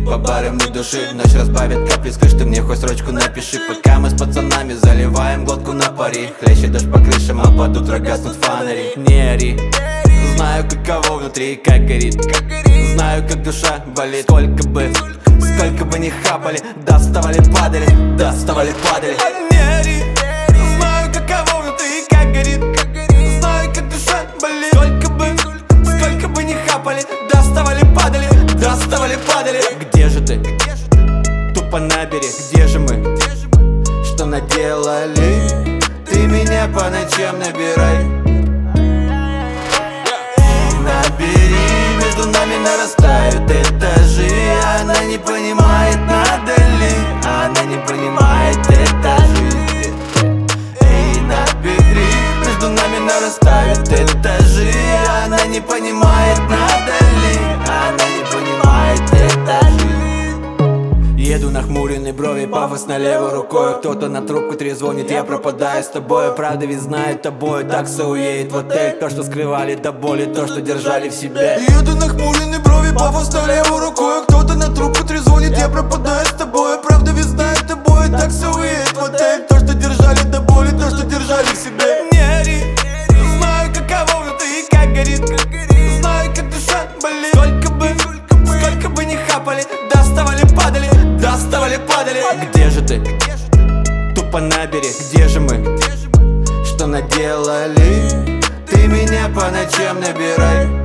по барам не души. Ночь разбавит капли, скажи, ты мне хоть строчку напиши. Пока мы с пацанами заливаем глотку на пари. Хлещет дождь по крышам, а под утро гаснут фонари. Не ори, знаю, каково внутри, как горит. Знаю, как душа болит. Сколько бы не хапали, доставали, падали, доставали, падали. Не ори, знаю, каково внутри, как горит. Знаю, как душа болит. Сколько бы не хапали, доставали, падали, доставали, падали. Где же ты? Тупо набери, где же мы? Что наделали? Ты меня по ночам набирай. Набери, между нами нарастают этажи. Она не понимает, надо ли. Она не понимает этажи. Эй, набери, между нами нарастают этажи. Она не понимает, надо ли. Она не понимает этажи. Еду нахмуренный, брови, пафосно левой рукой. Кто-то на трубку трезвонит, я пропадаю с тобой. Правда ведь знает тобой, такса уедет в отель. То, что скрывали до боли, то, что держали в себе. Еду нахмуренный, брови, пафосно левой рукой. Кто-то на трубку трезвонит, я пропадаю с тобой. Правда ведь знает тобой, такса уедет в отель. То, что держали до боли, то, что держали в себе. Не ори, знаю, каково внутри, как горит. Знаю, как душа болит. Сколько бы не хапали, доставали, падали, доставали, падали. Где же ты? Тупо набери, где же мы? Что наделали? Ты меня по ночам набирай.